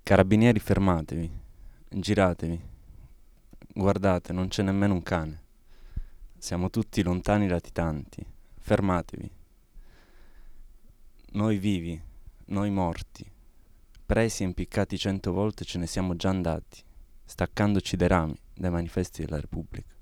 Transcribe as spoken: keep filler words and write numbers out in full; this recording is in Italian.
Carabinieri, fermatevi, giratevi, guardate, non c'è nemmeno un cane. Siamo tutti lontani latitanti. Fermatevi. Noi vivi, noi morti, presi e impiccati cento volte ce ne siamo già andati, staccandoci dai rami, dai manifesti della Repubblica.